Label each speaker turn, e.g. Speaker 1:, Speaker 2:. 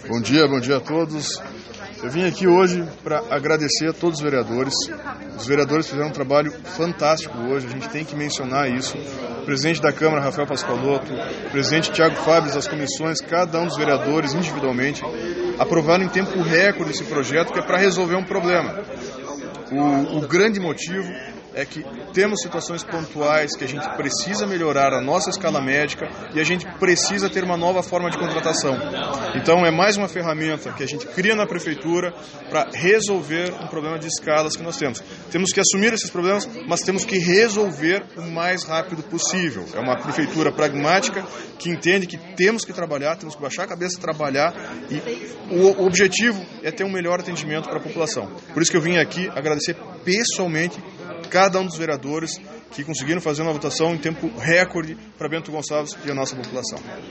Speaker 1: Bom dia a todos. Eu vim aqui hoje para agradecer a todos os vereadores. Os vereadores fizeram um trabalho fantástico hoje, a gente tem que mencionar isso. O presidente da Câmara, Rafael Pascoaloto, o presidente Thiago Fábio, das comissões, cada um dos vereadores individualmente, aprovaram em tempo recorde esse projeto que é para resolver um problema. O grande motivo é que temos situações pontuais que a gente precisa melhorar a nossa escala médica e a gente precisa ter uma nova forma de contratação. Então é mais uma ferramenta que a gente cria na prefeitura para resolver um problema de escalas que nós temos. Temos que assumir esses problemas, mas temos que resolver o mais rápido possível. É uma prefeitura pragmática que entende que temos que trabalhar, temos que baixar a cabeça e trabalhar, e o objetivo é ter um melhor atendimento para a população. Por isso que eu vim aqui agradecer pessoalmente cada um dos vereadores que conseguiram fazer uma votação em tempo recorde para Bento Gonçalves e a nossa população.